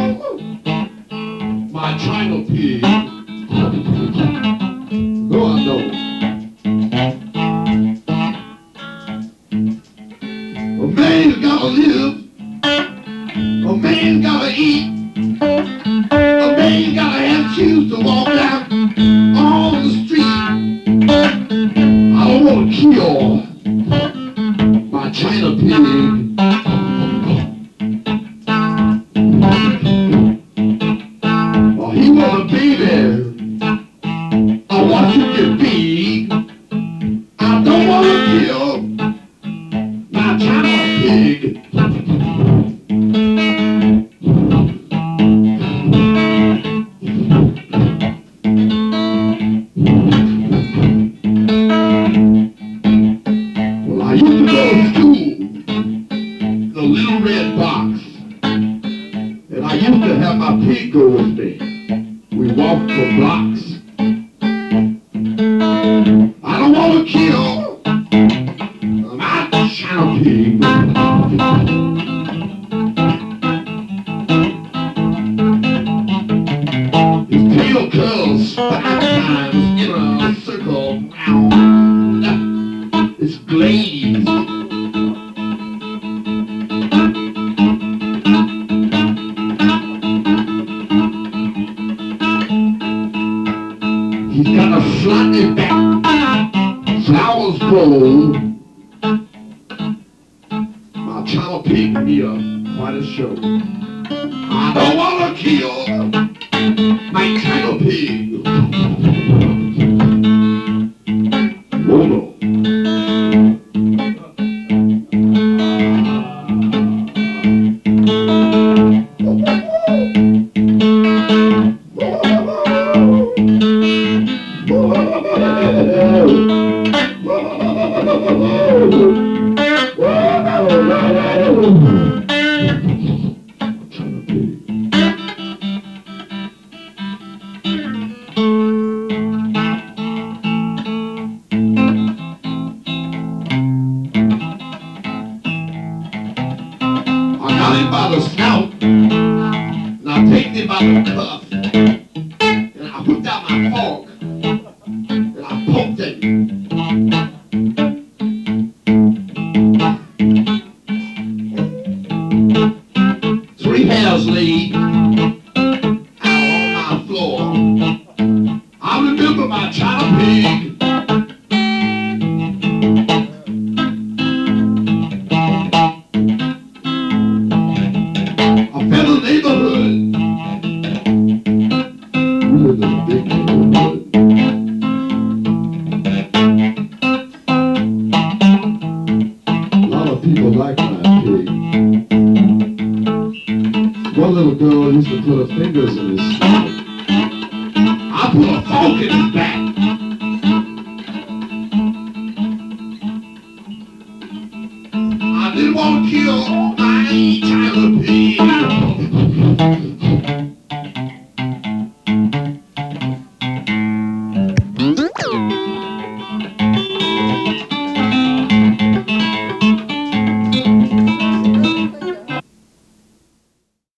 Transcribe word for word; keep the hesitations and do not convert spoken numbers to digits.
my China pig. No, I don't. A man's gotta live. A man's gotta eat. A man gotta have shoes to walk down on the street. I don't want to kill my China pig. Oh, he was a baby. I want you to get big. I don't want to kill my China pig. I used to go to school in a little red box, and I used to have my pig go with me. We walked for blocks. I don't want to kill my China pig. His tail curls five times in a circle round. It's glazed. He's got a slightly back. Flowers grow. My China pig here, quite a show. I don't want to kill my China pig. Oh no. I got him by the snout, and I picked him by the cuff, and I whipped out my fork, and I poked him. Three hairs laid out on my floor. I remember my China pig. I fed the neighborhood. We lived in a big neighborhood. A lot of people like my pig. One little girl used to put her fingers in his stomach. I put a fork in his back.